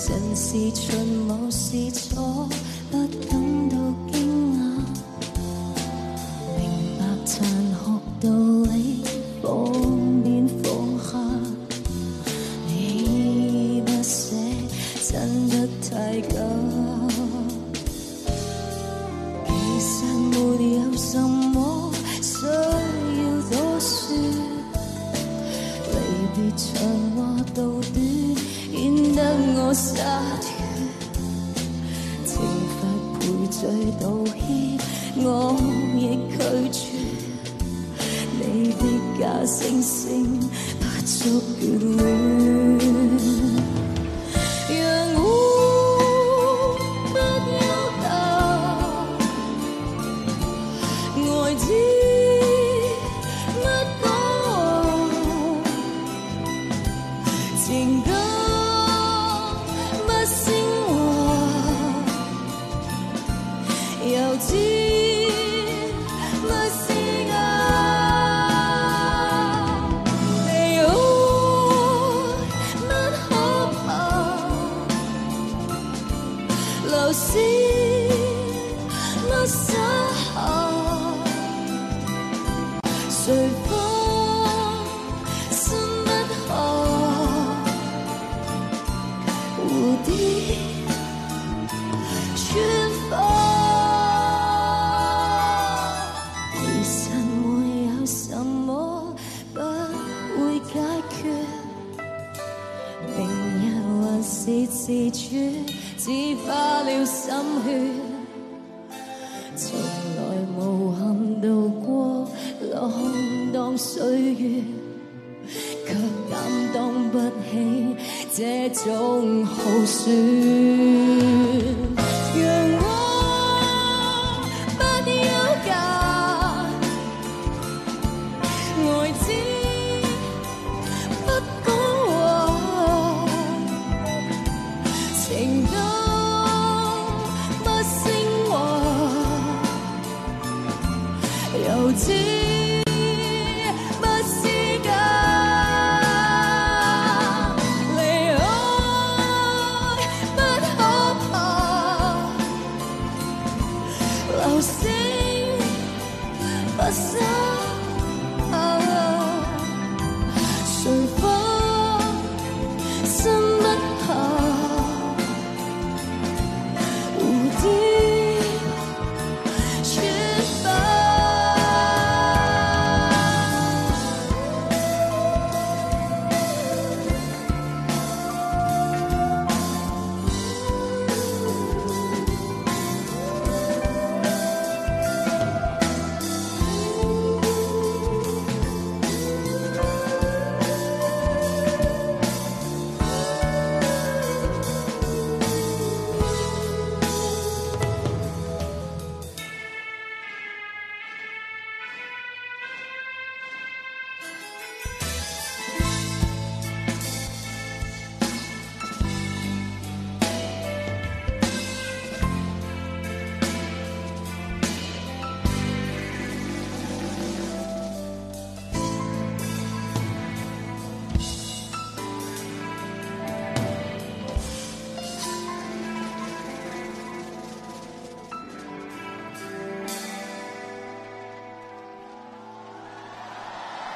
人是循无是错，不感到惊讶。明白残酷道理，放便放下。你不捨真得太假。其實沒有什麼需要多說，離別長話到短，顯得我灑脱。懲罰賠罪道歉，我亦拒絕。你的假惺惺不足眷戀，讓我不要求愛知乜講，情感不升華，又知乜是愛。你愛乜可怕，流失乜失下，誰方心不下，蝴蝶穿花。其實沒有什麼不會解決，明日還是自主，只花了心血，從來無憾度過浪蕩歲月，卻擔當不起這種豪選。讓我不要假，愛知不講話，情感不升華，又知